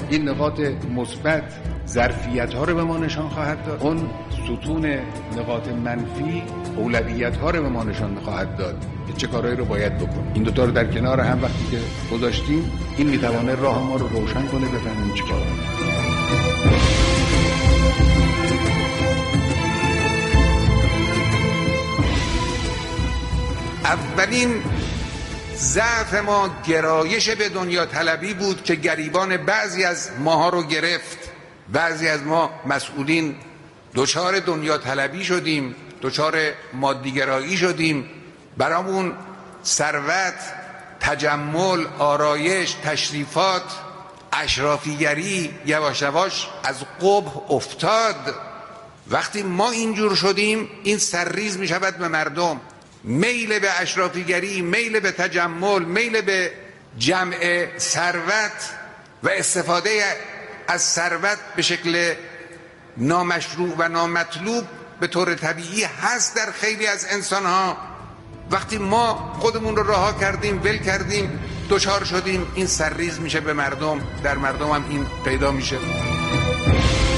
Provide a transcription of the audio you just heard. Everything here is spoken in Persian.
این نقاط مثبت ظرفیت ها رو به ما نشان خواهد داد، اون ستون نقاط منفی اولویت ها رو به ما نشان خواهد داد که چه کارهایی رو باید بکنیم. این دوتا رو در کنار هم وقتی که گذاشتیم، این میتوانه راه ما رو روشن کنه، بفهمیم چه کار. اولین ضعف ما گرایش به دنیا طلبی بود که گریبان بعضی از ماها رو گرفت. بعضی از ما مسئولین دچار دنیا طلبی شدیم، دچار مادیگرایی شدیم. برامون ثروت، تجمل، آرایش، تشریفات، اشرافیگری یواش یواش از قبح افتاد. وقتی ما اینجور شدیم، این سرریز می شود به مردم. میل به اشرافیگری، میل به تجمل، میل به جمع ثروت و استفاده از ثروت به شکل نامشروع و نامطلوب به طور طبیعی هست در خیلی از انسان‌ها. وقتی ما خودمون رو رها کردیم، ول کردیم، دچار شدیم، این سرریز میشه به مردم، در مردم هم این پیدا میشه.